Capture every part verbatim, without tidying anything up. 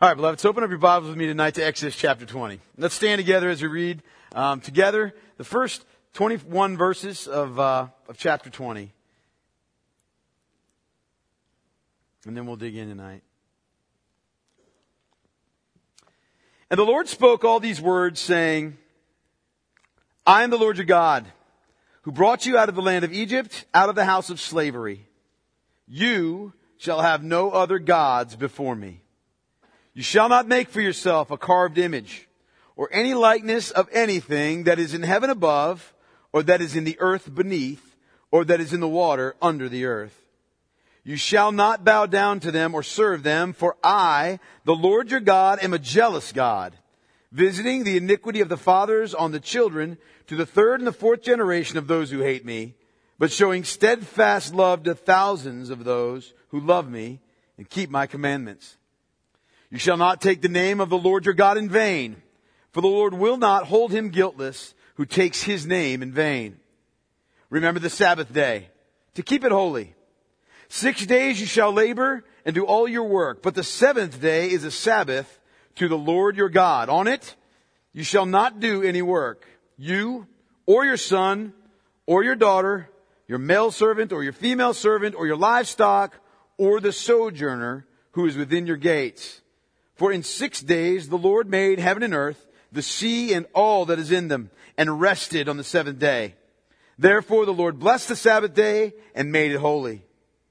All right, beloved, so open up your Bibles with me tonight to Exodus chapter twenty. Let's stand together as we read um, together the first twenty-one verses of, uh, of chapter twenty. And then we'll dig in tonight. And the Lord spoke all these words, saying, I am the Lord your God, who brought you out of the land of Egypt, out of the house of slavery. You shall have no other gods before me. You shall not make for yourself a carved image, or any likeness of anything that is in heaven above, or that is in the earth beneath, or that is in the water under the earth. You shall not bow down to them or serve them, for I, the Lord your God, am a jealous God, visiting the iniquity of the fathers on the children to the third and the fourth generation of those who hate me, but showing steadfast love to thousands of those who love me and keep my commandments. You shall not take the name of the Lord your God in vain, for the Lord will not hold him guiltless who takes his name in vain. Remember the Sabbath day, to keep it holy. Six days you shall labor and do all your work, but the seventh day is a Sabbath to the Lord your God. On it you shall not do any work, you or your son or your daughter, your male servant or your female servant or your livestock or the sojourner who is within your gates. For in six days the Lord made heaven and earth, the sea and all that is in them, and rested on the seventh day. Therefore the Lord blessed the Sabbath day and made it holy.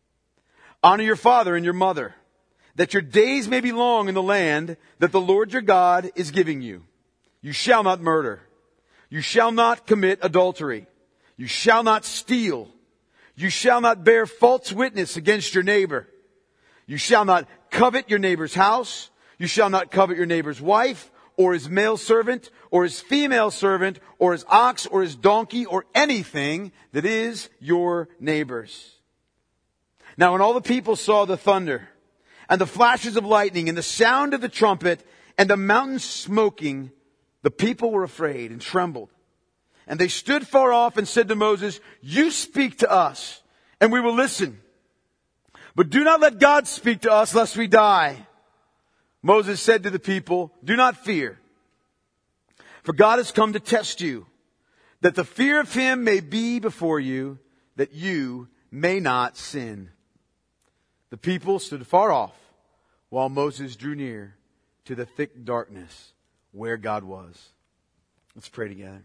Honor your father and your mother, that your days may be long in the land that the Lord your God is giving you. You shall not murder. You shall not commit adultery. You shall not steal. You shall not bear false witness against your neighbor. You shall not covet your neighbor's house. You shall not covet your neighbor's wife, or his male servant, or his female servant, or his ox, or his donkey, or anything that is your neighbor's. Now when all the people saw the thunder, and the flashes of lightning, and the sound of the trumpet, and the mountain smoking, the people were afraid and trembled. And they stood far off and said to Moses, You speak to us, and we will listen. But do not let God speak to us, lest we die. Moses said to the people, Do not fear, for God has come to test you, that the fear of him may be before you, that you may not sin. The people stood far off, while Moses drew near to the thick darkness where God was. Let's pray together.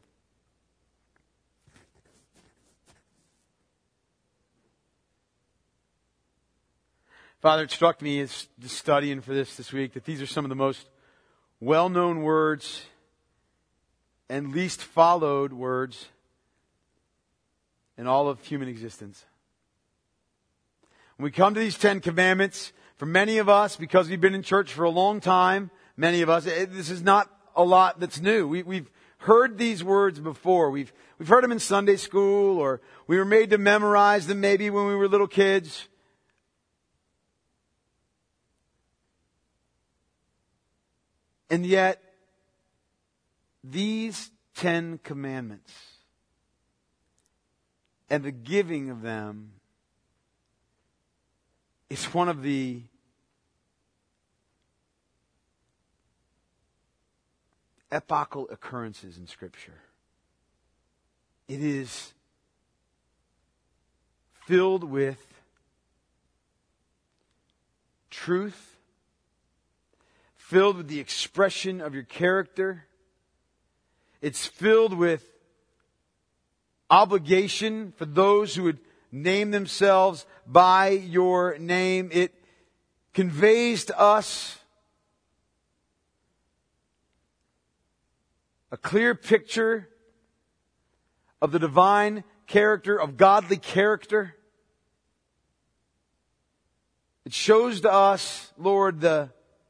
Father, it struck me as just studying for this this week that these are some of the most well-known words and least followed words in all of human existence. When we come to these Ten Commandments, for many of us, because we've been in church for a long time, many of us, it, this is not a lot that's new. We, we've heard these words before. We've, we've heard them in Sunday school, or we were made to memorize them maybe when we were little kids. And yet, these Ten Commandments and the giving of them is one of the epochal occurrences in Scripture. It is filled with truth, filled with the expression of your character. It's filled with obligation for those who would name themselves by your name. It conveys to us a clear picture of the divine character, of godly character. It shows to us, Lord, the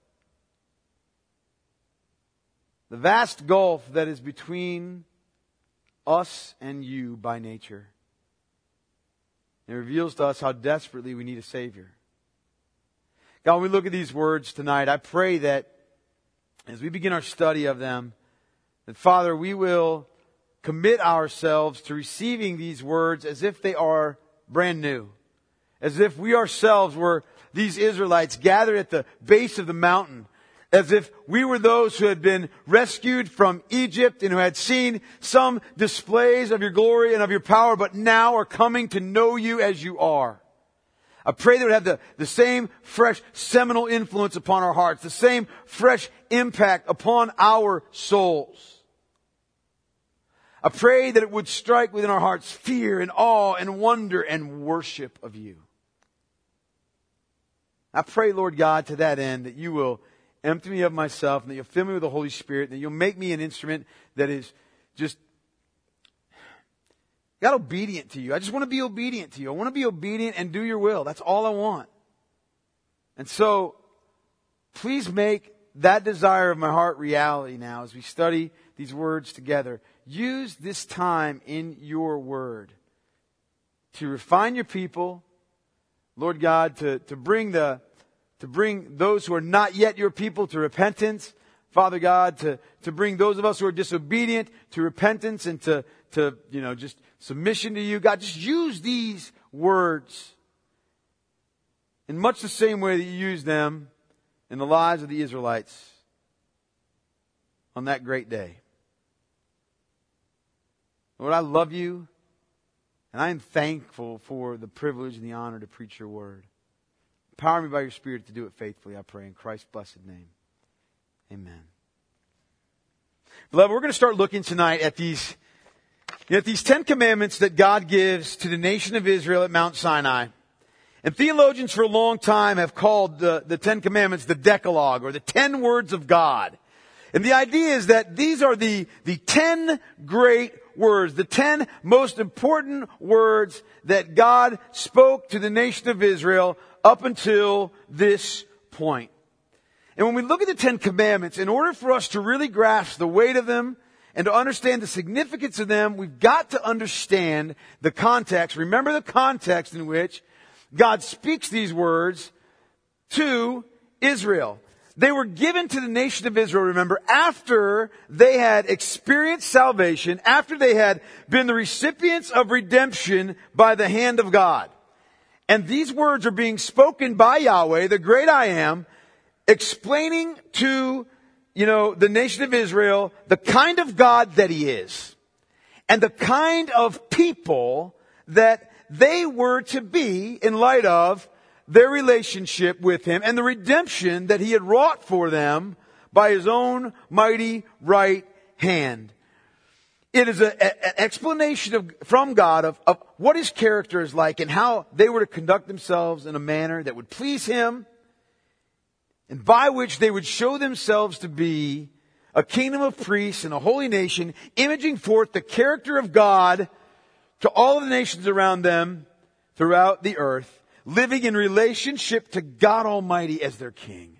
The vast gulf that is between us and you by nature. It reveals to us how desperately we need a Savior. God, when we look at these words tonight, I pray that as we begin our study of them, that Father, we will commit ourselves to receiving these words as if they are brand new. As if we ourselves were these Israelites gathered at the base of the mountain, As if we were those who had been rescued from Egypt and who had seen some displays of your glory and of your power, but now are coming to know you as you are. I pray that it would have the, the same fresh seminal influence upon our hearts, the same fresh impact upon our souls. I pray that it would strike within our hearts fear and awe and wonder and worship of you. I pray, Lord God, to that end, that you will empty me of myself and that you'll fill me with the Holy Spirit, and that you'll make me an instrument that is just God, obedient to you. I just want to be obedient to you. I want to be obedient and do your will. That's all I want. And so, please make that desire of my heart reality now as we study these words together. Use this time in your word to refine your people, Lord God, to, to bring the to bring those who are not yet your people to repentance. Father God, to, to bring those of us who are disobedient to repentance and to, to, you know, just submission to you. God, just use these words in much the same way that you used them in the lives of the Israelites on that great day. Lord, I love you, and I am thankful for the privilege and the honor to preach your word. Empower me by your Spirit to do it faithfully, I pray, in Christ's blessed name. Amen. Beloved, we're going to start looking tonight at these, you know, at these Ten Commandments that God gives to the nation of Israel at Mount Sinai. And theologians for a long time have called the, the Ten Commandments the Decalogue, or the Ten Words of God. And the idea is that these are the, the ten great words, the ten most important words that God spoke to the nation of Israel up until this point. And when we look at the Ten Commandments, in order for us to really grasp the weight of them and to understand the significance of them, we've got to understand the context. Remember the context in which God speaks these words to Israel. They were given to the nation of Israel, remember, after they had experienced salvation, after they had been the recipients of redemption by the hand of God. And these words are being spoken by Yahweh, the great I Am, explaining to, you know, the nation of Israel the kind of God that He is and the kind of people that they were to be in light of their relationship with Him and the redemption that He had wrought for them by His own mighty right hand. It is an explanation of, from God of, of what His character is like and how they were to conduct themselves in a manner that would please Him, and by which they would show themselves to be a kingdom of priests and a holy nation, imaging forth the character of God to all of the nations around them throughout the earth, living in relationship to God Almighty as their King.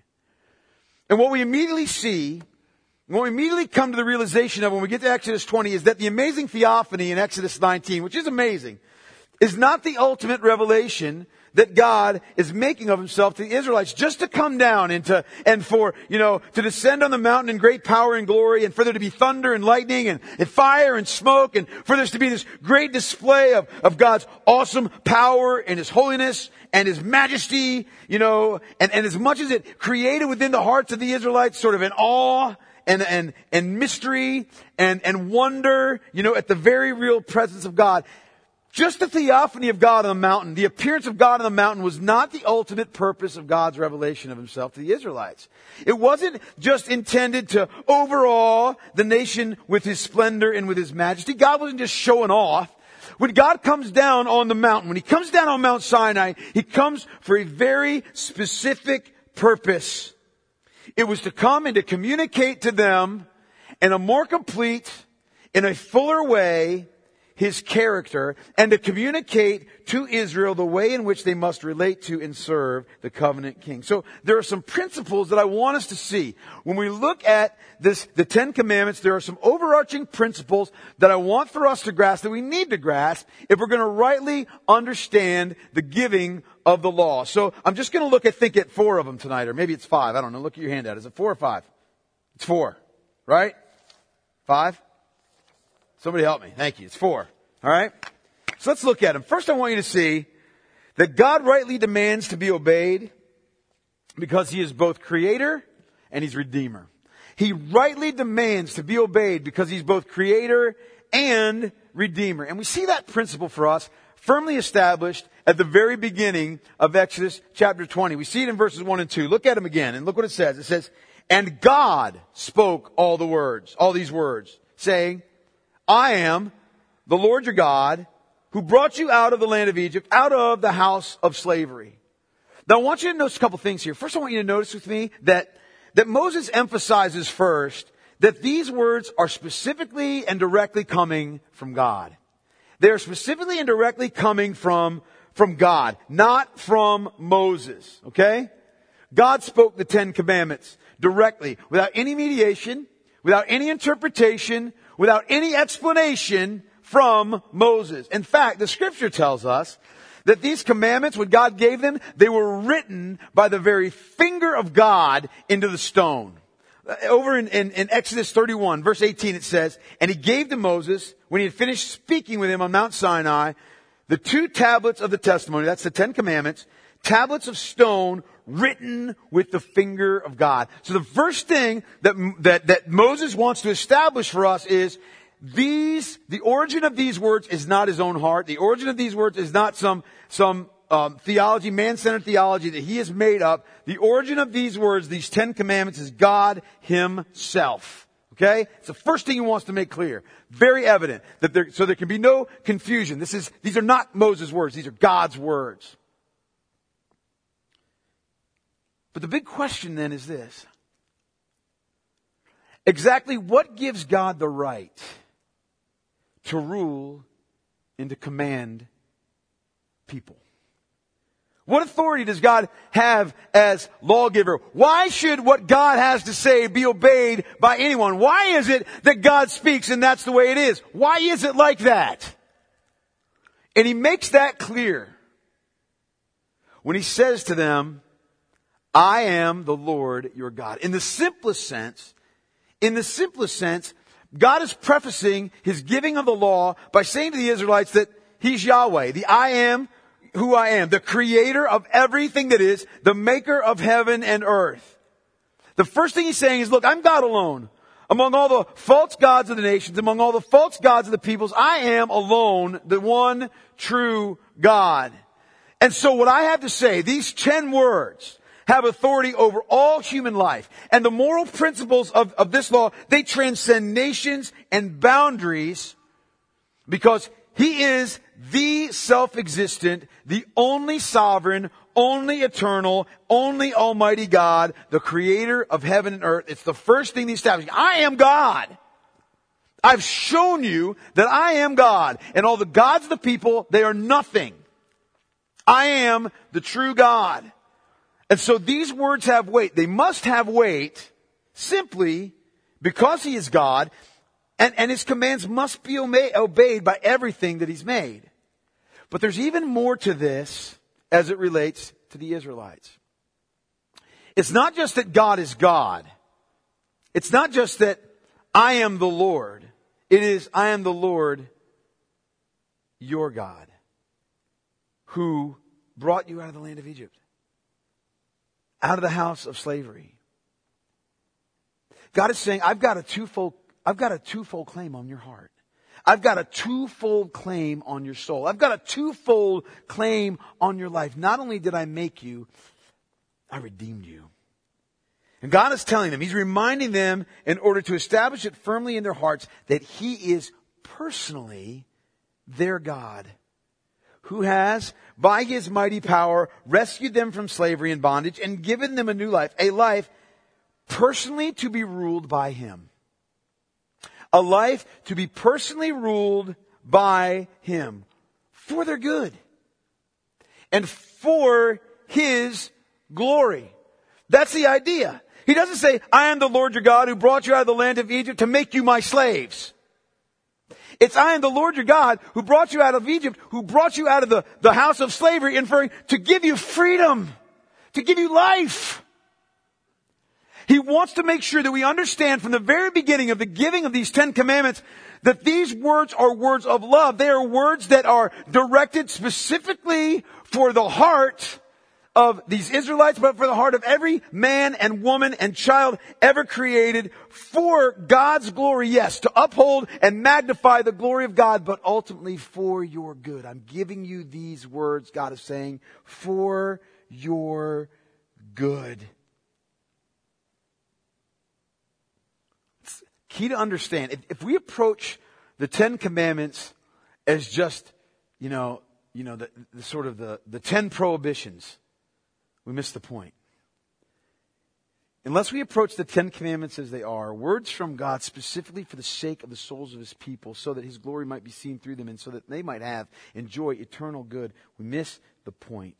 And what we immediately see, what we immediately come to the realization of when we get to Exodus twenty, is that the amazing theophany in Exodus nineteen, which is amazing, is not the ultimate revelation that God is making of Himself to the Israelites, just to come down and to, and for, you know, to descend on the mountain in great power and glory, and for there to be thunder and lightning and, and fire and smoke, and for there to be this great display of, of God's awesome power and His holiness and His majesty, you know, and, and as much as it created within the hearts of the Israelites sort of an awe and, and, and mystery and, and wonder, you know, at the very real presence of God. Just the theophany of God on the mountain, the appearance of God on the mountain, was not the ultimate purpose of God's revelation of Himself to the Israelites. It wasn't just intended to overawe the nation with His splendor and with His majesty. God wasn't just showing off. When God comes down on the mountain, when He comes down on Mount Sinai, He comes for a very specific purpose. It was to come and to communicate to them in a more complete, in a fuller way, His character, and to communicate to Israel the way in which they must relate to and serve the covenant King. So there are some principles that I want us to see. When we look at this, the Ten Commandments, there are some overarching principles that I want for us to grasp, that we need to grasp, if we're going to rightly understand the giving of the law. So I'm just going to look at, think at four of them tonight, or maybe it's five. I don't know. Look at your handout. Is it four or five? It's four, right? Five? Somebody help me. Thank you. It's four. All right? So let's look at them. First, I want you to see that God rightly demands to be obeyed because He is both creator and He's Redeemer. He rightly demands to be obeyed because He's both Creator and Redeemer. And we see that principle for us firmly established at the very beginning of Exodus chapter twenty. We see it in verses one and two. Look at them again and look what it says. It says, and God spoke all the words, all these words, saying, I am the Lord your God who brought you out of the land of Egypt, out of the house of slavery. Now I want you to notice a couple things here. First, I want you to notice with me that, that Moses emphasizes first that these words are specifically and directly coming from God. They are specifically and directly coming from, from God, not from Moses. Okay? God spoke the Ten Commandments directly, without any mediation, without any interpretation, without any explanation from Moses. In fact, the scripture tells us that these commandments, when God gave them, they were written by the very finger of God into the stone. Over in, in, in Exodus thirty-one, verse eighteen, it says, and He gave to Moses, when He had finished speaking with him on Mount Sinai, the two tablets of the testimony, that's the Ten Commandments, tablets of stone written with the finger of God. So the first thing that, that, that Moses wants to establish for us is these, the origin of these words is not his own heart. The origin of these words is not some, some, um, theology, man-centered theology that he has made up. The origin of these words, these Ten Commandments, is God Himself. Okay? It's the first thing He wants to make clear. Very evident that there, so there can be no confusion. This is, these are not Moses' words. These are God's words. But the big question then is this. Exactly what gives God the right to rule and to command people? What authority does God have as lawgiver? Why should what God has to say be obeyed by anyone? Why is it that God speaks and that's the way it is? Why is it like that? And He makes that clear when He says to them, I am the Lord your God. In the simplest sense, in the simplest sense, God is prefacing His giving of the law by saying to the Israelites that He's Yahweh, the I am who I am, the creator of everything that is, the maker of heaven and earth. The first thing He's saying is, look, I'm God alone. Among all the false gods of the nations, among all the false gods of the peoples, I am alone the one true God. And so what I have to say, these ten words have authority over all human life. And the moral principles of, of this law, they transcend nations and boundaries because He is the self-existent, the only sovereign, only eternal, only almighty God, the creator of heaven and earth. It's the first thing He established. I am God. I've shown you that I am God. And all the gods of the people, they are nothing. I am the true God. And so these words have weight. They must have weight simply because He is God. And, and His commands must be obeyed by everything that He's made. But there's even more to this as it relates to the Israelites. It's not just that God is God. It's not just that I am the Lord. It is, I am the Lord, your God, who brought you out of the land of Egypt, out of the house of slavery. God is saying, I've got a twofold I've got a twofold claim on your heart. I've got a twofold claim on your soul. I've got a twofold claim on your life. Not only did I make you, I redeemed you. And God is telling them, He's reminding them in order to establish it firmly in their hearts that He is personally their God, who has, by His mighty power, rescued them from slavery and bondage and given them a new life, a life personally to be ruled by Him. A life to be personally ruled by Him for their good and for His glory. That's the idea. He doesn't say, I am the Lord your God who brought you out of the land of Egypt to make you my slaves. It's I am the Lord your God who brought you out of Egypt, who brought you out of the, the house of slavery, inferring to give you freedom, to give you life. He wants to make sure that we understand from the very beginning of the giving of these Ten Commandments that these words are words of love. They are words that are directed specifically for the heart of these Israelites, but for the heart of every man and woman and child ever created for God's glory, yes, to uphold and magnify the glory of God, but ultimately for your good. I'm giving you these words, God is saying, for your good. It's key to understand. If, if we approach the Ten Commandments as just, you know, you know, the, the sort of the, the ten prohibitions, we miss the point. Unless we approach the Ten Commandments as they are, words from God specifically for the sake of the souls of His people, so that His glory might be seen through them and so that they might have, enjoy eternal good, we miss the point.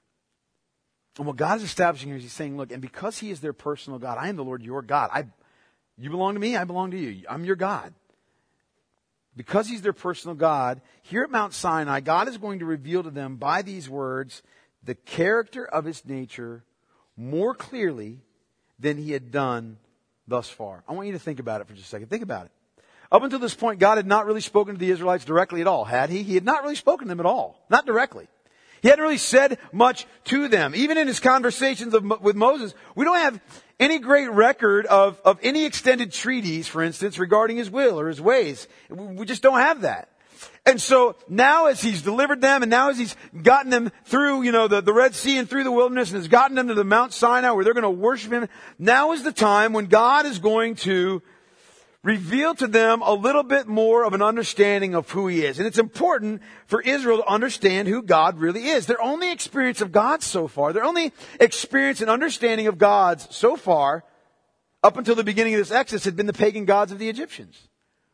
And what God is establishing here is He's saying, look, and because He is their personal God, I am the Lord your God. I, you belong to me, I belong to you. I'm your God. Because He's their personal God, here at Mount Sinai, God is going to reveal to them by these words the character of His nature more clearly than He had done thus far. I want you to think about it for just a second. Think about it. Up until this point, God had not really spoken to the Israelites directly at all, had He? He had not really spoken to them at all. Not directly. He hadn't really said much to them. Even in His conversations of, with Moses, we don't have any great record of, of any extended treaties, for instance, regarding His will or His ways. We just don't have that. And so now as He's delivered them and now as He's gotten them through, you know, the, the Red Sea and through the wilderness and has gotten them to the Mount Sinai where they're going to worship Him, now is the time when God is going to reveal to them a little bit more of an understanding of who He is. And it's important for Israel to understand who God really is. Their only experience of God so far, their only experience and understanding of gods so far, up until the beginning of this Exodus, had been the pagan gods of the Egyptians.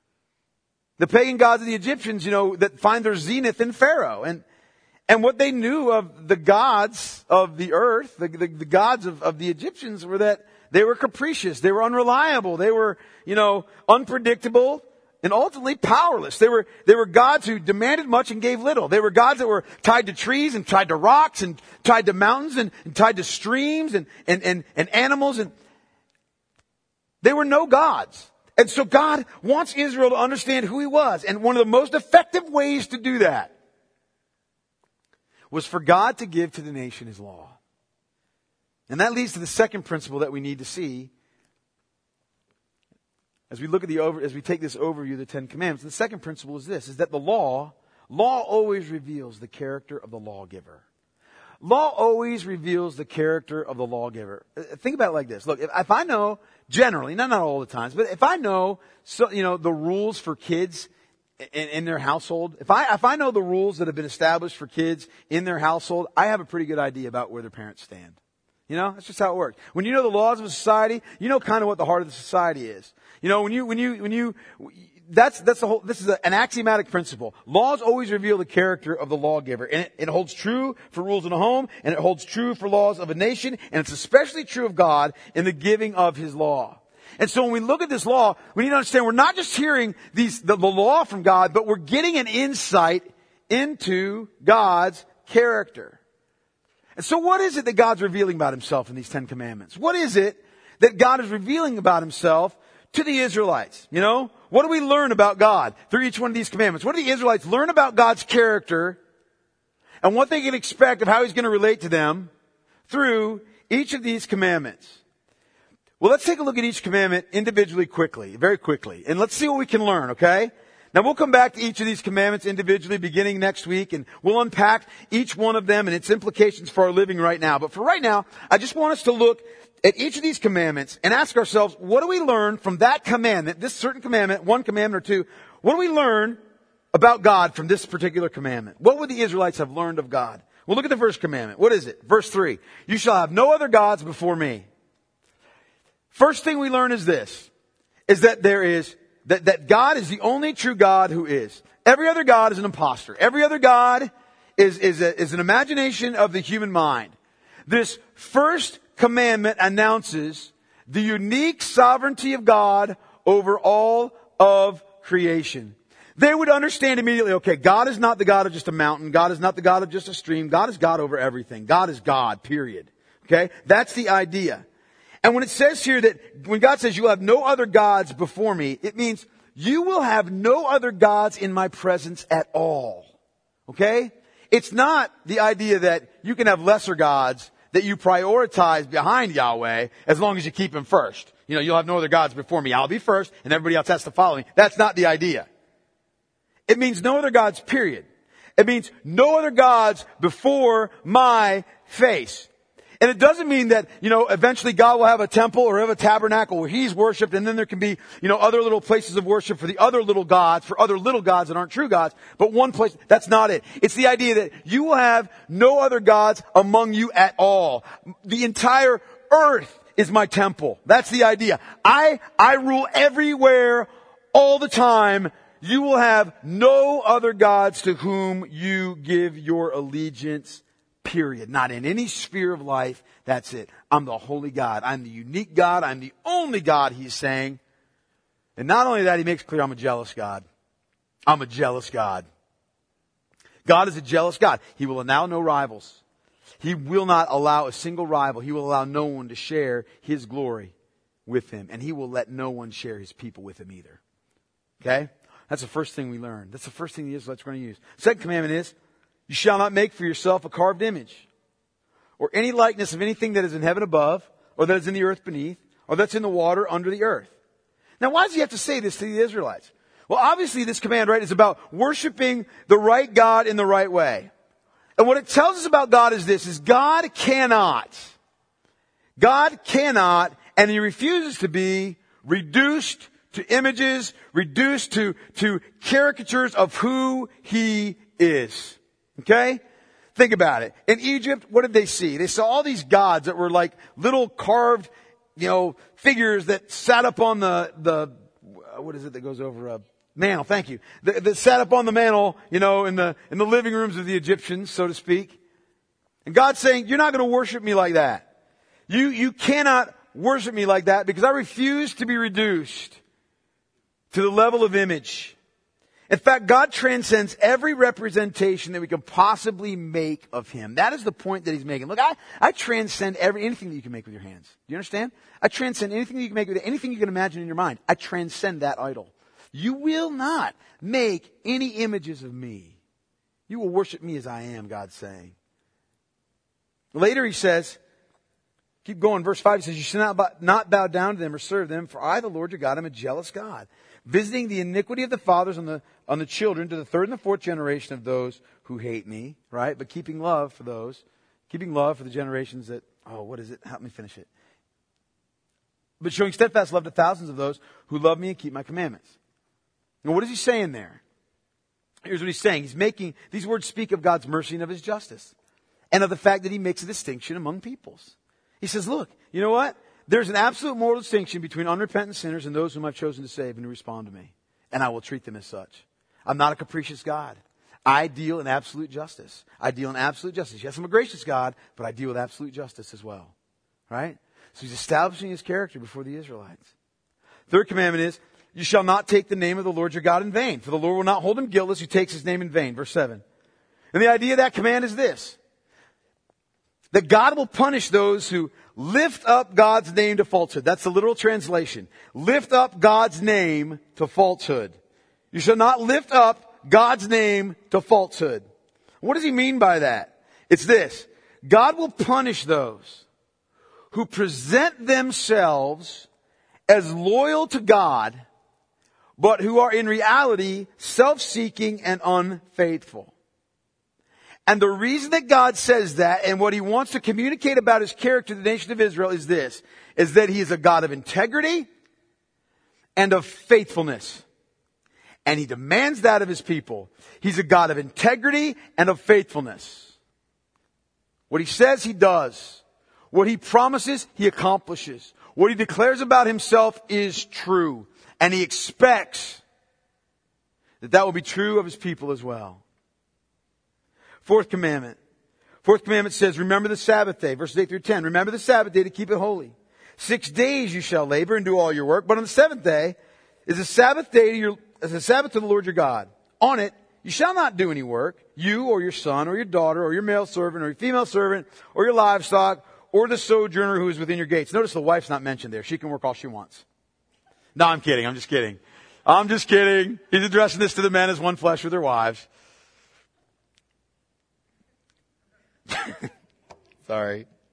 The pagan gods of the Egyptians, you know, that find their zenith in Pharaoh. And and what they knew of the gods of the earth, the, the, the gods of, of the Egyptians, were that they were capricious, they were unreliable, they were, you know, unpredictable, and ultimately powerless. They were, they were gods who demanded much and gave little. They were gods that were tied to trees and tied to rocks and tied to mountains and, and tied to streams and, and, and, and animals. And they were no gods. And so God wants Israel to understand who He was. And one of the most effective ways to do that was for God to give to the nation His law. And that leads to the second principle that we need to see as we look at the over, as we take this overview of the Ten Commandments. The second principle is this, is that the law, law always reveals the character of the lawgiver. Law always reveals the character of the lawgiver. Think about it like this. Look, if, if I know, generally, not, not all the times, but if I know, so, you know, the rules for kids in, in their household, if I, if I know the rules that have been established for kids in their household, I have a pretty good idea about where their parents stand. You know, that's just how it works. When you know the laws of a society, you know kind of what the heart of the society is. You know, when you, when you, when you, that's, that's the whole, this is a, an axiomatic principle. Laws always reveal the character of the lawgiver. And it, it holds true for rules in a home, and it holds true for laws of a nation, and it's especially true of God in the giving of His law. And so when we look at this law, we need to understand we're not just hearing these, the, the law from God, but we're getting an insight into God's character. And so what is it that God's revealing about Himself in these Ten Commandments? What is it that God is revealing about Himself to the Israelites? You know, what do we learn about God through each one of these commandments? What do the Israelites learn about God's character and what they can expect of how He's going to relate to them through each of these commandments? Well, let's take a look at each commandment individually quickly, very quickly, and let's see what we can learn, okay? Now we'll come back to each of these commandments individually beginning next week, and we'll unpack each one of them and its implications for our living right now. But for right now, I just want us to look at each of these commandments and ask ourselves, what do we learn from that commandment, this certain commandment, one commandment or two, what do we learn about God from this particular commandment? What would the Israelites have learned of God? Well, look at the first commandment. What is it? Verse three. You shall have no other gods before me. First thing we learn is this, is that there is That, that God is the only true God who is. Every other God is an imposter. Every other God is, is, a, is an imagination of the human mind. This first commandment announces the unique sovereignty of God over all of creation. They would understand immediately, okay, God is not the God of just a mountain. God is not the God of just a stream. God is God over everything. God is God, period. Okay? That's the idea. And when it says here that when God says you will have no other gods before me, it means you will have no other gods in my presence at all. Okay? It's not the idea that you can have lesser gods that you prioritize behind Yahweh as long as you keep Him first. You know, you'll have no other gods before me. I'll be first and everybody else has to follow me. That's not the idea. It means no other gods, period. It means no other gods before my face. And it doesn't mean that, you know, eventually God will have a temple or have a tabernacle where He's worshipped, and then there can be, you know, other little places of worship for the other little gods, for other little gods that aren't true gods. But one place, that's not it. It's the idea that you will have no other gods among you at all. The entire earth is my temple. That's the idea. I, I rule everywhere, all the time. You will have no other gods to whom you give your allegiance. Period. Not in any sphere of life. That's it. I'm the holy God. I'm the unique God. I'm the only God, He's saying. And not only that, He makes clear I'm a jealous God. I'm a jealous God. God is a jealous God. He will allow no rivals. He will not allow a single rival. He will allow no one to share His glory with Him. And He will let no one share His people with Him either. Okay? That's the first thing we learned. That's the first thing the Israelites are going to use. Second commandment is, you shall not make for yourself a carved image or any likeness of anything that is in heaven above, or that is in the earth beneath, or that's in the water under the earth. Now, why does He have to say this to the Israelites? Well, obviously this command, right, is about worshiping the right God in the right way. And what it tells us about God is this, is God cannot, God cannot, and He refuses to be reduced to images, reduced to, to caricatures of who He is. Okay? Think about it. In Egypt, what did they see? They saw all these gods that were like little carved, you know, figures that sat up on the, the, what is it that goes over a mantle? Thank you. That, that sat up on the mantle, you know, in the, in the living rooms of the Egyptians, so to speak. And God's saying, you're not going to worship me like that. You, you cannot worship me like that because I refuse to be reduced to the level of image. In fact, God transcends every representation that we can possibly make of Him. That is the point that He's making. Look, I, I transcend every, anything that you can make with your hands. Do you understand? I transcend anything that you can make with anything you can imagine in your mind. I transcend that idol. You will not make any images of me. You will worship me as I am, God's saying. Later He says, keep going, verse five, He says, you shall not bow, not bow down to them or serve them, for I, the Lord your God, am a jealous God, visiting the iniquity of the fathers on the on the children to the third and the fourth generation of those who hate me, right? But keeping love for those, keeping love for the generations that, oh, what is it? Help me finish it. But showing steadfast love to thousands of those who love me and keep my commandments. And what is He saying there? Here's what He's saying. He's making, these words speak of God's mercy and of His justice. And of the fact that He makes a distinction among peoples. He says, look, you know what? There's an absolute moral distinction between unrepentant sinners and those whom I've chosen to save and who respond to me. And I will treat them as such. I'm not a capricious God. I deal in absolute justice. I deal in absolute justice. Yes, I'm a gracious God, but I deal with absolute justice as well. Right? So He's establishing His character before the Israelites. Third commandment is, you shall not take the name of the Lord your God in vain, for the Lord will not hold him guiltless who takes His name in vain. Verse seven. And the idea of that command is this, that God will punish those who lift up God's name to falsehood. That's the literal translation. Lift up God's name to falsehood. You shall not lift up God's name to falsehood. What does He mean by that? It's this. God will punish those who present themselves as loyal to God, but who are in reality self-seeking and unfaithful. And the reason that God says that, and what He wants to communicate about His character to the nation of Israel is this, is that He is a God of integrity and of faithfulness. And He demands that of His people. He's a God of integrity and of faithfulness. What He says, He does. What He promises, He accomplishes. What He declares about Himself is true. And He expects that that will be true of His people as well. Fourth commandment. Fourth commandment says, remember the Sabbath day. Verses eight through ten. Remember the Sabbath day to keep it holy. Six days you shall labor and do all your work. But on the seventh day is a Sabbath day to your, as a Sabbath to the Lord your God. On it, you shall not do any work. You or your son or your daughter or your male servant or your female servant or your livestock or the sojourner who is within your gates. Notice the wife's not mentioned there. She can work all she wants. No, I'm kidding. I'm just kidding. I'm just kidding. He's addressing this to the men as one flesh with their wives. Sorry.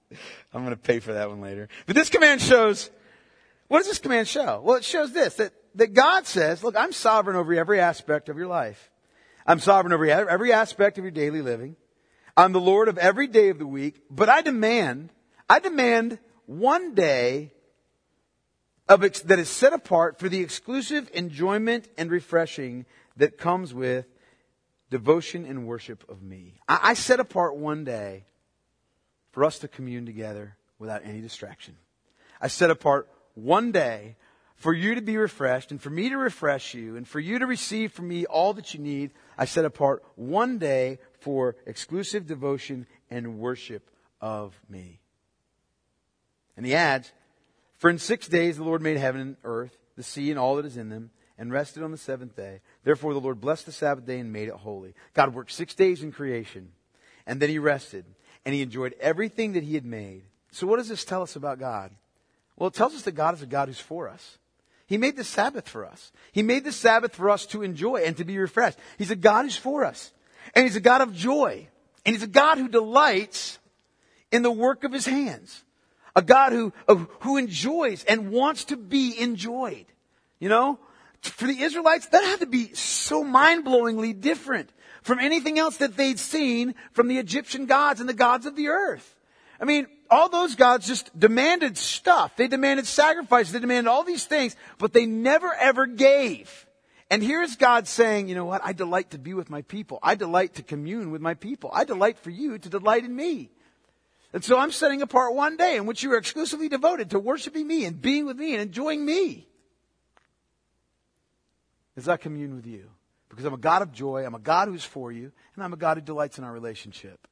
I'm going to pay for that one later. But this command shows, what does this command show? Well, it shows this, that, that God says, look, I'm sovereign over every aspect of your life. I'm sovereign over every aspect of your daily living. I'm the Lord of every day of the week, but I demand, I demand one day of ex- that is set apart for the exclusive enjoyment and refreshing that comes with devotion and worship of me. I, I set apart one day for us to commune together without any distraction. I set apart one day for you to be refreshed and for me to refresh you and for you to receive from me all that you need. I set apart one day for exclusive devotion and worship of me. And he adds, for in six days the Lord made heaven and earth, the sea and all that is in them, and rested on the seventh day. Therefore the Lord blessed the Sabbath day and made it holy. God worked six days in creation, and then he rested, and he enjoyed everything that he had made. So what does this tell us about God? Well, it tells us that God is a God who's for us. He made the Sabbath for us. He made the Sabbath for us to enjoy and to be refreshed. He's a God who's for us. And he's a God of joy. And he's a God who delights in the work of his hands. A God who, who enjoys and wants to be enjoyed. You know, for the Israelites, that had to be so mind-blowingly different from anything else that they'd seen from the Egyptian gods and the gods of the earth. I mean, all those gods just demanded stuff. They demanded sacrifice. They demanded all these things, but they never ever gave. And here's God saying, you know what? I delight to be with my people. I delight to commune with my people. I delight for you to delight in me. And so I'm setting apart one day in which you are exclusively devoted to worshiping me and being with me and enjoying me. As I commune with you. Because I'm a God of joy. I'm a God who's for you. And I'm a God who delights in our relationship.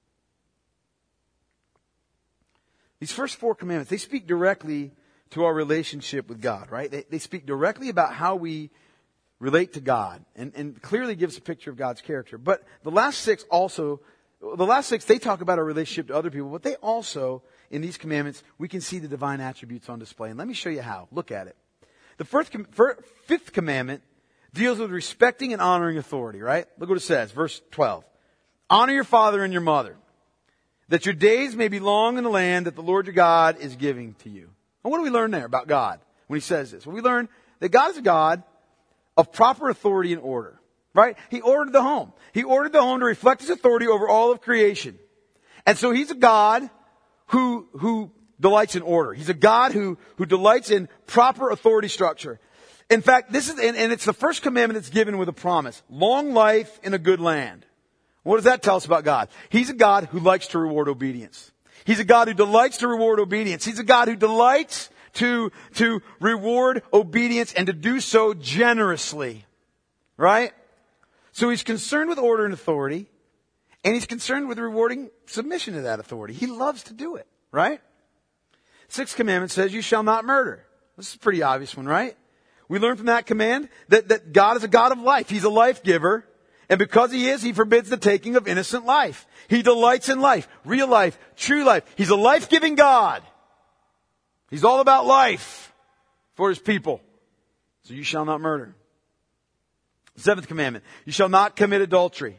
These first four commandments, they speak directly to our relationship with God, right? They, they speak directly about how we relate to God and, and clearly gives a picture of God's character. But the last six also, the last six, they talk about our relationship to other people, but they also, in these commandments, we can see the divine attributes on display. And let me show you how. Look at it. The first, fifth commandment deals with respecting and honoring authority, right? Look what it says, verse twelve. Honor your father and your mother, that your days may be long in the land that the Lord your God is giving to you. And what do we learn there about God when he says this? Well, we learn that God is a God of proper authority and order, right? He ordered the home. He ordered the home to reflect his authority over all of creation. And so he's a God who, who delights in order. He's a God who, who delights in proper authority structure. In fact, this is, and, and it's the first commandment that's given with a promise. Long life in a good land. What does that tell us about God? He's a God who likes to reward obedience. He's a God who delights to reward obedience. He's a God who delights to, to reward obedience and to do so generously. Right? So he's concerned with order and authority, and he's concerned with rewarding submission to that authority. He loves to do it. Right? Sixth commandment says, you shall not murder. This is a pretty obvious one, right? We learn from that command that, that God is a God of life. He's a life giver. And because he is, he forbids the taking of innocent life. He delights in life, real life, true life. He's a life-giving God. He's all about life for his people. So you shall not murder. Seventh commandment, you shall not commit adultery.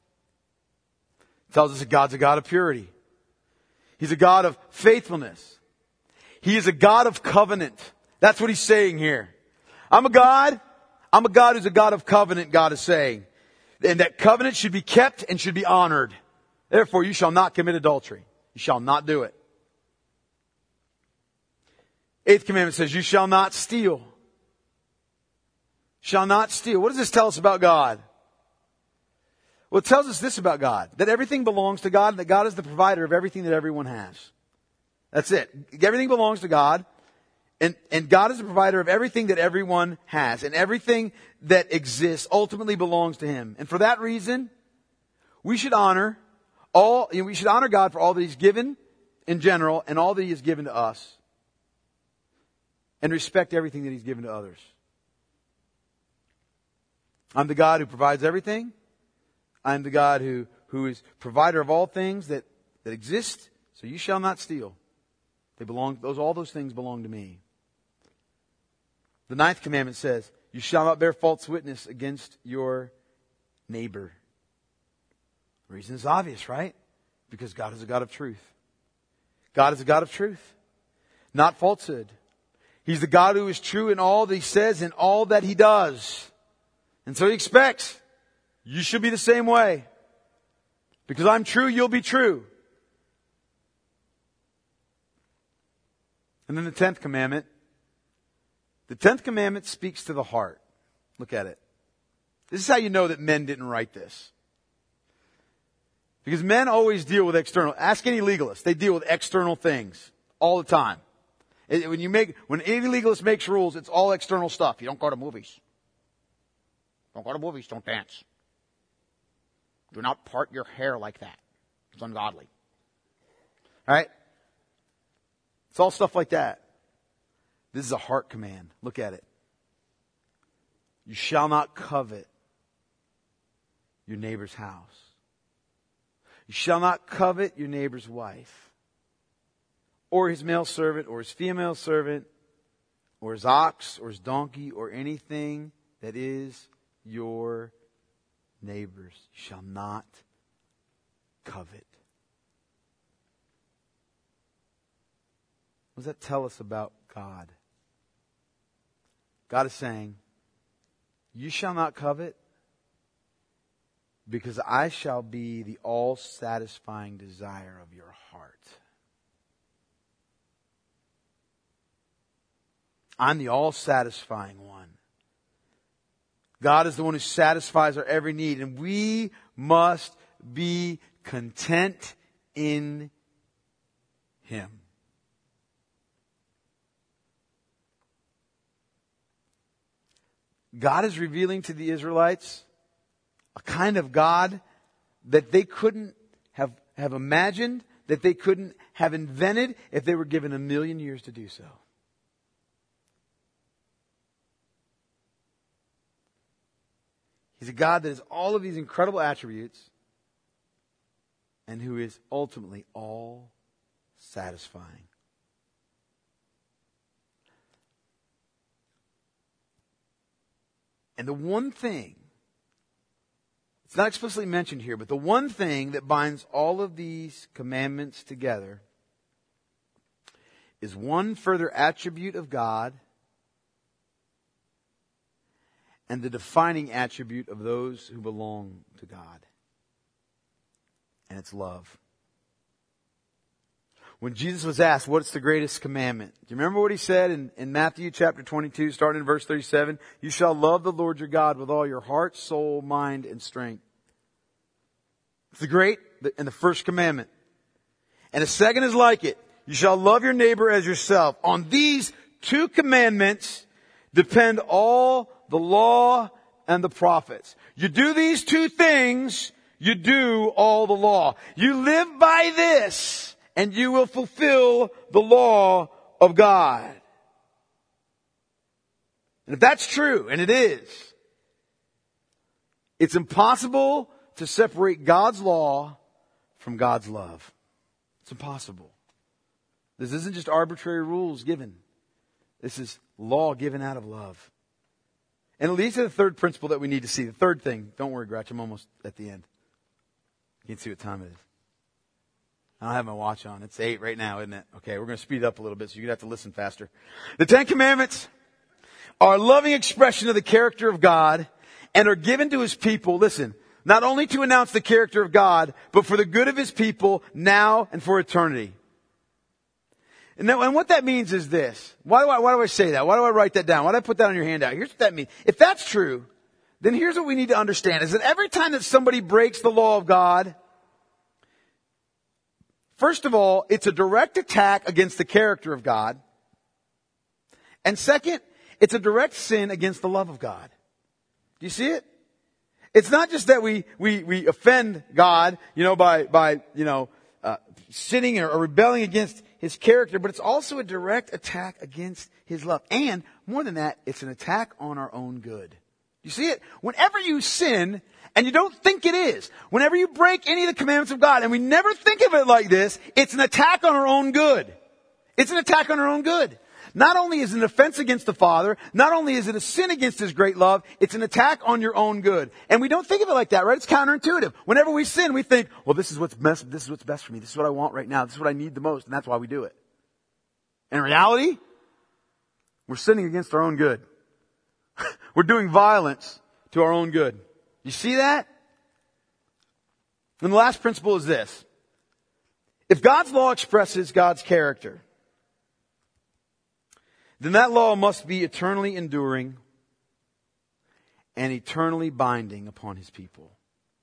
It tells us that God's a God of purity. He's a God of faithfulness. He is a God of covenant. That's what he's saying here. I'm a God. I'm a God who's a God of covenant, God is saying. And that covenant should be kept and should be honored. Therefore, you shall not commit adultery. You shall not do it. Eighth commandment says, you shall not steal. Shall not steal. What does this tell us about God? Well, it tells us this about God. That everything belongs to God and that God is the provider of everything that everyone has. That's it. Everything belongs to God. And, and God is the provider of everything that everyone has. And everything that exists ultimately belongs to him. And for that reason, we should honor all, you know, we should honor God for all that he's given in general and all that he has given to us. And respect everything that he's given to others. I'm the God who provides everything. I'm the God who, who is provider of all things that, that exist. So you shall not steal. They belong, those, all those things belong to me. The ninth commandment says, you shall not bear false witness against your neighbor. The reason is obvious, right? Because God is a God of truth. God is a God of truth, not falsehood. He's the God who is true in all that He says and all that He does. And so He expects you should be the same way. Because I'm true, you'll be true. And then the tenth commandment. The tenth commandment speaks to the heart. Look at it. This is how you know that men didn't write this. Because men always deal with external. Ask any legalist. They deal with external things all the time. It, when you make, when any legalist makes rules, it's all external stuff. You don't go to movies. Don't go to movies. Don't dance. Do not part your hair like that. It's ungodly. All right? It's all stuff like that. This is a heart command. Look at it. You shall not covet your neighbor's house. You shall not covet your neighbor's wife, or his male servant, or his female servant, or his ox, or his donkey, or anything that is your neighbor's. You shall not covet. What does that tell us about God? God is saying, you shall not covet, because I shall be the all-satisfying desire of your heart. I'm the all-satisfying one. God is the one who satisfies our every need, and we must be content in Him. God is revealing to the Israelites a kind of God that they couldn't have, have imagined, that they couldn't have invented if they were given a million years to do so. He's a God that has all of these incredible attributes and who is ultimately all satisfying. And the one thing, it's not explicitly mentioned here, but the one thing that binds all of these commandments together is one further attribute of God and the defining attribute of those who belong to God. And it's love. When Jesus was asked, what's the greatest commandment? Do you remember what He said in, in Matthew chapter twenty-two, starting in verse thirty-seven? You shall love the Lord your God with all your heart, soul, mind, and strength. It's the great and the first commandment. And the second is like it. You shall love your neighbor as yourself. On these two commandments depend all the law and the prophets. You do these two things, you do all the law. You live by this, and you will fulfill the law of God. And if that's true, and it is, it's impossible to separate God's law from God's love. It's impossible. This isn't just arbitrary rules given. This is law given out of love. And it leads to the third principle that we need to see. The third thing. Don't worry, Gretch. I'm almost at the end. You can see what time it is. I don't have my watch on. It's eight right now, isn't it? Okay, we're going to speed up a little bit, so you're going to have to listen faster. The Ten Commandments are a loving expression of the character of God and are given to His people, listen, not only to announce the character of God, but for the good of His people now and for eternity. And, now, and what that means is this. Why do, I, why do I say that? Why do I write that down? Why do I put that on your handout? Here's what that means. If that's true, then here's what we need to understand, is that every time that somebody breaks the law of God, first of all, it's a direct attack against the character of God. And second, it's a direct sin against the love of God. Do you see it? It's not just that we, we, we offend God, you know, by, by, you know, uh, sinning or, or rebelling against His character, but it's also a direct attack against His love. And more than that, it's an attack on our own good. You see it? Whenever you sin, and you don't think it is, whenever you break any of the commandments of God, and we never think of it like this, it's an attack on our own good. It's an attack on our own good. Not only is it an offense against the Father, not only is it a sin against His great love, it's an attack on your own good. And we don't think of it like that, right? It's counterintuitive. Whenever we sin, we think, well, this is what's best, this is what's best for me. This is what I want right now. This is what I need the most, and that's why we do it. In reality, we're sinning against our own good. We're doing violence to our own good. You see that? And the last principle is this. If God's law expresses God's character, then that law must be eternally enduring and eternally binding upon His people.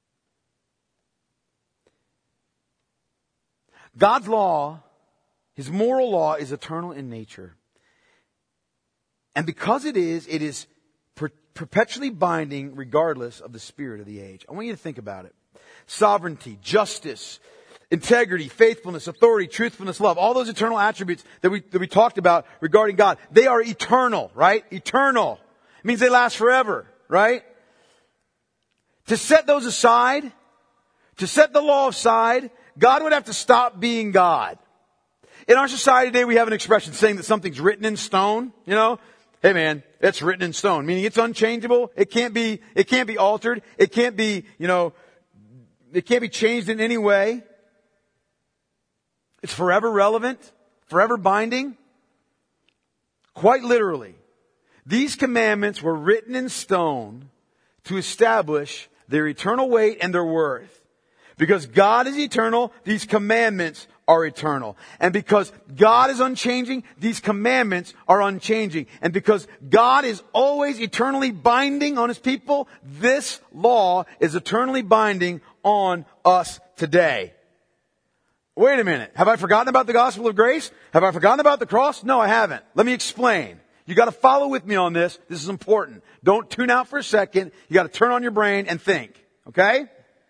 God's law, His moral law, is eternal in nature. And because it is, it is per- perpetually binding regardless of the spirit of the age. I want you to think about it. Sovereignty, justice, integrity, faithfulness, authority, truthfulness, love. All those eternal attributes that we, that we talked about regarding God. They are eternal, right? Eternal. It means they last forever, right? To set those aside, to set the law aside, God would have to stop being God. In our society today, we have an expression saying that something's written in stone, you know? Hey man, it's written in stone, meaning it's unchangeable. It can't be, it can't be altered. It can't be, you know, it can't be changed in any way. It's forever relevant, forever binding. Quite literally, these commandments were written in stone to establish their eternal weight and their worth. Because God is eternal, these commandments are eternal. And because God is unchanging, these commandments are unchanging. And because God is always eternally binding on His people, this law is eternally binding on us today. Wait a minute. Have I forgotten about the gospel of grace? Have I forgotten about the cross? No, I haven't. Let me explain. You got to follow with me on this. This is important. Don't tune out for a second. You got to turn on your brain and think. Okay?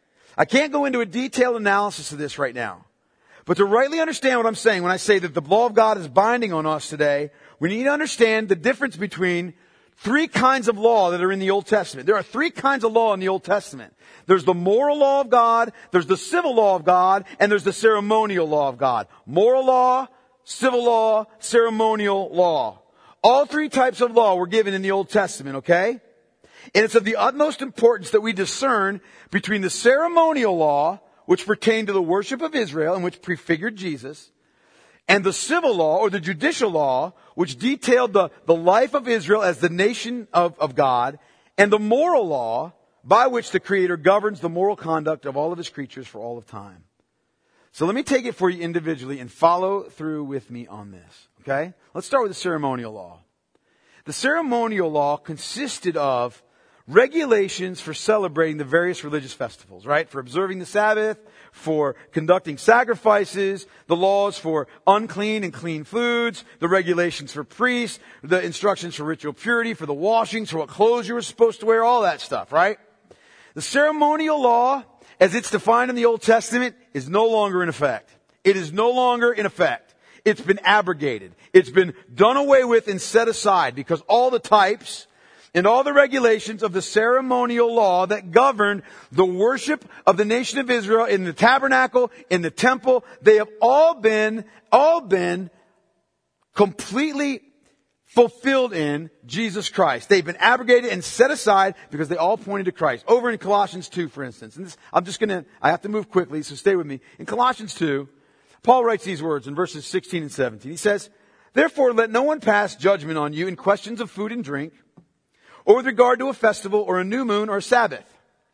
I can't go into a detailed analysis of this right now. But to rightly understand what I'm saying when I say that the law of God is binding on us today, we need to understand the difference between three kinds of law that are in the Old Testament. There are three kinds of law in the Old Testament. There's the moral law of God, there's the civil law of God, and there's the ceremonial law of God. Moral law, civil law, ceremonial law. All three types of law were given in the Old Testament, okay? And it's of the utmost importance that we discern between the ceremonial law, which pertained to the worship of Israel and which prefigured Jesus, and the civil law or the judicial law, which detailed the, the life of Israel as the nation of, of God, and the moral law by which the Creator governs the moral conduct of all of His creatures for all of time. So let me take it for you individually and follow through with me on this, okay? Let's start with the ceremonial law. The ceremonial law consisted of regulations for celebrating the various religious festivals, right? For observing the Sabbath, for conducting sacrifices, the laws for unclean and clean foods, the regulations for priests, the instructions for ritual purity, for the washings, for what clothes you were supposed to wear, all that stuff, right? The ceremonial law, as it's defined in the Old Testament, is no longer in effect. It is no longer in effect. It's been abrogated. It's been done away with and set aside because all the types and all the regulations of the ceremonial law that governed the worship of the nation of Israel in the tabernacle, in the temple, they have all been, all been completely fulfilled in Jesus Christ. They've been abrogated and set aside because they all pointed to Christ. Over in Colossians two, for instance, and this, I'm just gonna, I have to move quickly, so stay with me. In Colossians two, Paul writes these words in verses sixteen and seventeen. He says, "Therefore let no one pass judgment on you in questions of food and drink, or with regard to a festival, or a new moon, or a Sabbath.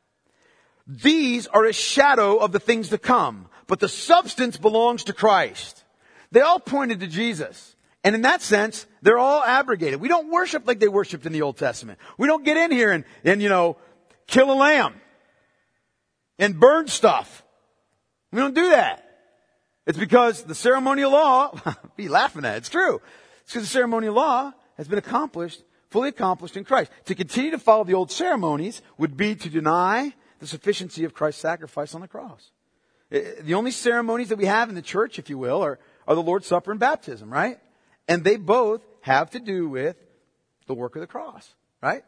These are a shadow of the things to come, but the substance belongs to Christ." They all pointed to Jesus. And in that sense, they're all abrogated. We don't worship like they worshiped in the Old Testament. We don't get in here and, and you know, kill a lamb and burn stuff. We don't do that. It's because the ceremonial law, be laughing at it, it's true. It's because the ceremonial law has been accomplished fully accomplished in Christ. To continue to follow the old ceremonies would be to deny the sufficiency of Christ's sacrifice on the cross. The only ceremonies that we have in the church, if you will, are, are the Lord's Supper and baptism, right? And they both have to do with the work of the cross, right?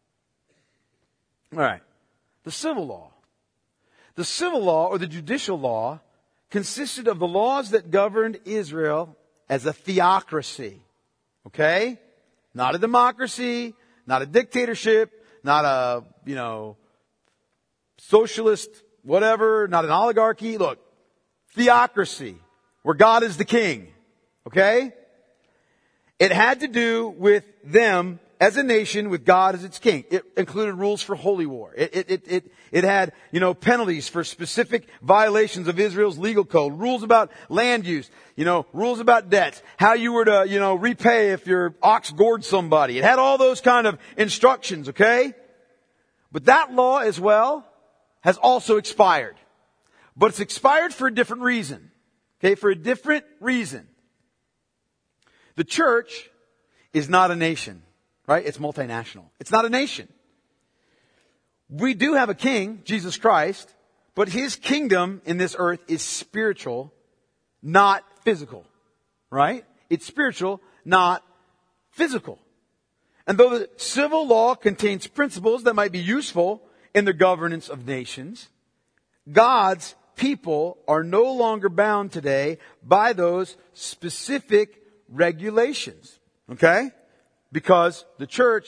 All right. The civil law. The civil law or the judicial law consisted of the laws that governed Israel as a theocracy. Okay? Not a democracy, not a dictatorship, not a, you know, socialist, whatever, not an oligarchy. Look, theocracy, where God is the king. Okay? It had to do with them as a nation with God as its king. It included rules for holy war. It, it, it, it, it had, you know, penalties for specific violations of Israel's legal code, rules about land use, you know, rules about debts, how you were to, you know, repay if your ox gored somebody. It had all those kind of instructions, okay? But that law as well has also expired. But it's expired for a different reason. Okay, for a different reason. The church is not a nation, right? It's multinational. It's not a nation. We do have a king, Jesus Christ, but his kingdom in this earth is spiritual, not physical, right? It's spiritual, not physical. And though the civil law contains principles that might be useful in the governance of nations, God's people are no longer bound today by those specific regulations. Okay? Because the church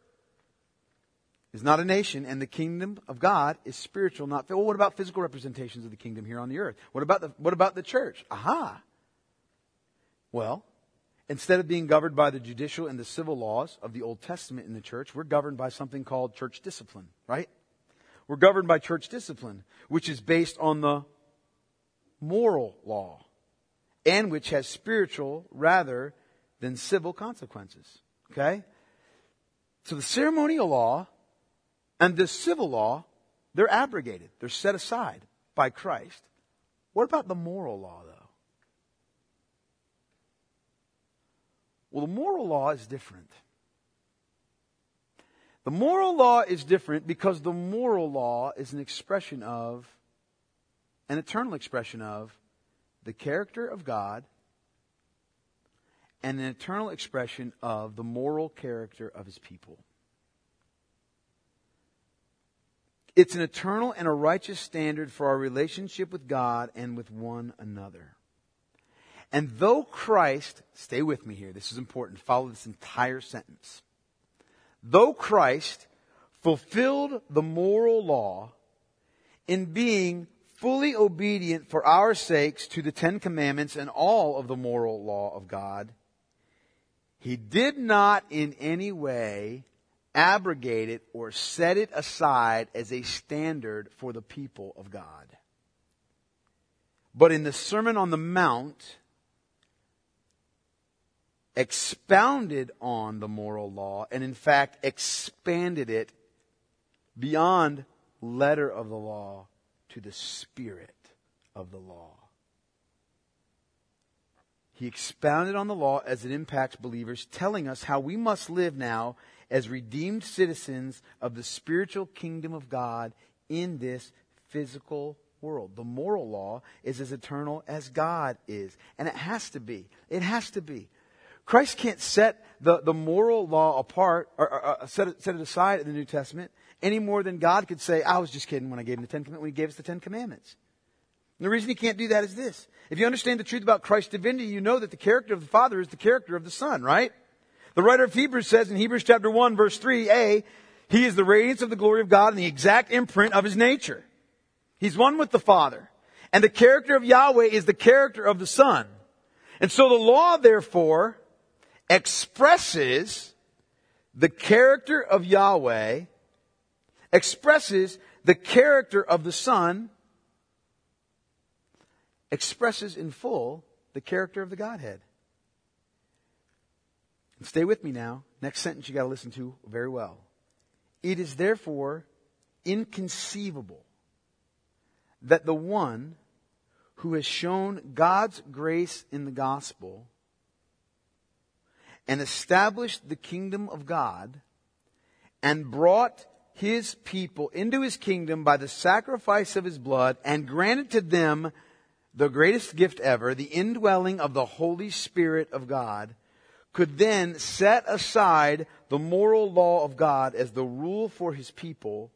is not a nation and the kingdom of God is spiritual, not... Well, what about physical representations of the kingdom here on the earth? What about the, what about the church? Aha! Well, instead of being governed by the judicial and the civil laws of the Old Testament in the church, we're governed by something called church discipline, right? We're governed by church discipline, which is based on the moral law and which has spiritual rather than civil consequences. Okay? So the ceremonial law and the civil law, they're abrogated. They're set aside by Christ. What about the moral law, though? Well, the moral law is different. The moral law is different because the moral law is an expression of, an eternal expression of, the character of God and an eternal expression of the moral character of his people. It's an eternal and a righteous standard for our relationship with God and with one another. And though Christ, stay with me here, this is important, follow this entire sentence. Though Christ fulfilled the moral law in being fully obedient for our sakes to the Ten Commandments and all of the moral law of God, he did not in any way abrogate it or set it aside as a standard for the people of God. But in the Sermon on the Mount, expounded on the moral law and in fact expanded it beyond letter of the law to the spirit of the law. He expounded on the law as it impacts believers, telling us how we must live now as redeemed citizens of the spiritual kingdom of God in this physical world. The moral law is as eternal as God is. And it has to be. It has to be. Christ can't set the, the moral law apart or, or, or set, it, set it aside in the New Testament any more than God could say, I was just kidding when I gave him the Ten Commandments, when he gave us the Ten Commandments. And the reason he can't do that is this. If you understand the truth about Christ's divinity, you know that the character of the Father is the character of the Son, right? The writer of Hebrews says in Hebrews chapter one, verse three a, he is the radiance of the glory of God and the exact imprint of his nature. He's one with the Father. And the character of Yahweh is the character of the Son. And so the law, therefore, expresses the character of Yahweh, expresses the character of the Son, expresses in full the character of the Godhead. And stay with me now. Next sentence you got to listen to very well. It is therefore inconceivable that the one who has shown God's grace in the gospel and established the kingdom of God and brought his people into his kingdom by the sacrifice of his blood and granted to them the greatest gift ever, the indwelling of the Holy Spirit of God, could then set aside the moral law of God as the rule for his people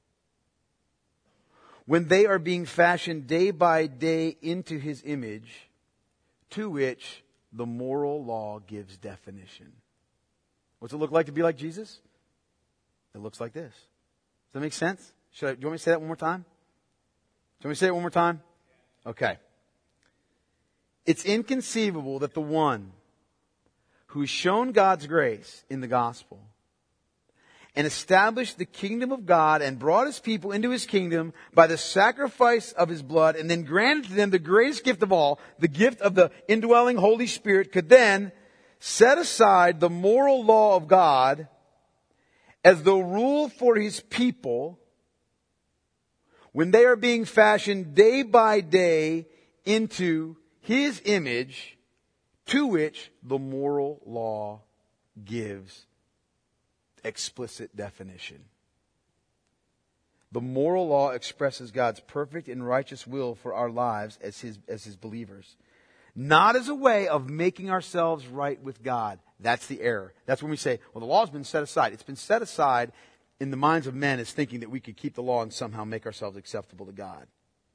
when they are being fashioned day by day into his image, to which the moral law gives definition. What's it look like to be like Jesus? It looks like this. Does that make sense? Should I, do you want me to say that one more time? Do you want me to say it one more time? Okay. It's inconceivable that the one who has shown God's grace in the gospel and established the kingdom of God and brought his people into his kingdom by the sacrifice of his blood and then granted to them the greatest gift of all, the gift of the indwelling Holy Spirit, could then set aside the moral law of God as the rule for his people when they are being fashioned day by day into his image, to which the moral law gives explicit definition. The moral law expresses God's perfect and righteous will for our lives as his, as his believers. Not as a way of making ourselves right with God. That's the error. That's when we say, well, the law's been set aside. It's been set aside in the minds of men as thinking that we could keep the law and somehow make ourselves acceptable to God.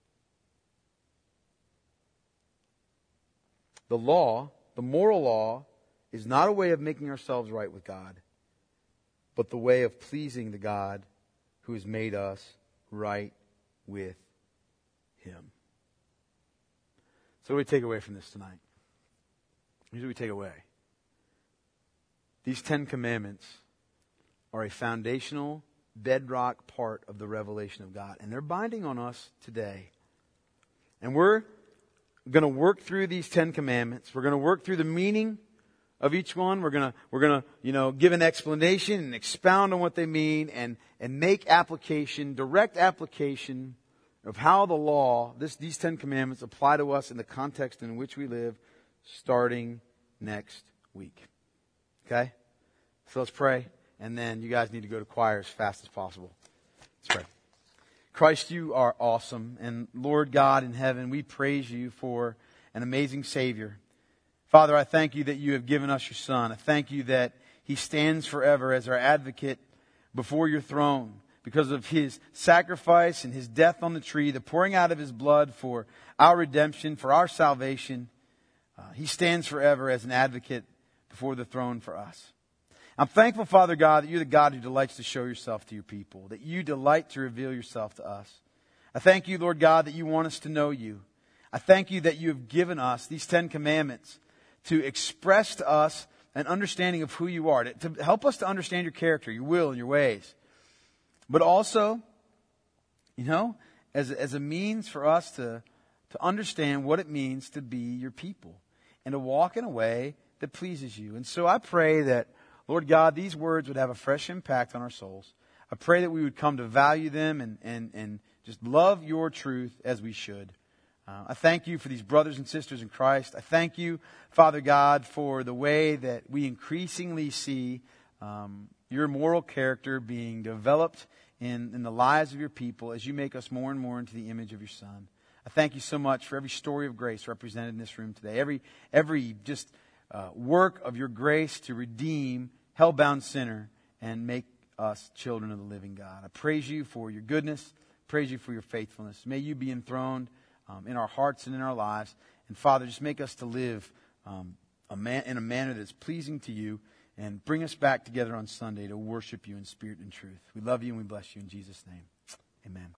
The law, the moral law, is not a way of making ourselves right with God, but the way of pleasing the God who has made us right with him. So what do we take away from this tonight? Here's what we take away. These Ten Commandments are a foundational, bedrock part of the revelation of God. And they're binding on us today. And we're going to work through these Ten Commandments. We're going to work through the meaning of each one. We're going to, we're going to, you know, give an explanation and expound on what they mean and, and make application, direct application of how the law, this, these Ten Commandments apply to us in the context in which we live starting next week. Okay? So let's pray. And then you guys need to go to choir as fast as possible. Let's pray. Christ, you are awesome. And Lord God in heaven, we praise you for an amazing Savior. Father, I thank you that you have given us your Son. I thank you that he stands forever as our advocate before your throne because of his sacrifice and his death on the tree, the pouring out of his blood for our redemption, for our salvation. Uh, he stands forever as an advocate before the throne for us. I'm thankful, Father God, that you're the God who delights to show yourself to your people, that you delight to reveal yourself to us. I thank you, Lord God, that you want us to know you. I thank you that you have given us these Ten Commandments to express to us an understanding of who you are, to, to help us to understand your character, your will, and your ways. But also, you know, as, as a means for us to, to understand what it means to be your people and to walk in a way that pleases you. And so I pray that, Lord God, these words would have a fresh impact on our souls. I pray that we would come to value them and, and, and just love your truth as we should. Uh, I thank you for these brothers and sisters in Christ. I thank you, Father God, for the way that we increasingly see um, your moral character being developed in, in the lives of your people as you make us more and more into the image of your Son. I thank you so much for every story of grace represented in this room today. Every, every just uh, work of your grace to redeem hell-bound sinner and make us children of the living God. I praise you for your goodness. Praise you for your faithfulness. May you be enthroned um, in our hearts and in our lives. And Father, just make us to live um, a man, in a manner that's pleasing to you, and bring us back together on Sunday to worship you in spirit and truth. We love you and we bless you in Jesus' name. Amen.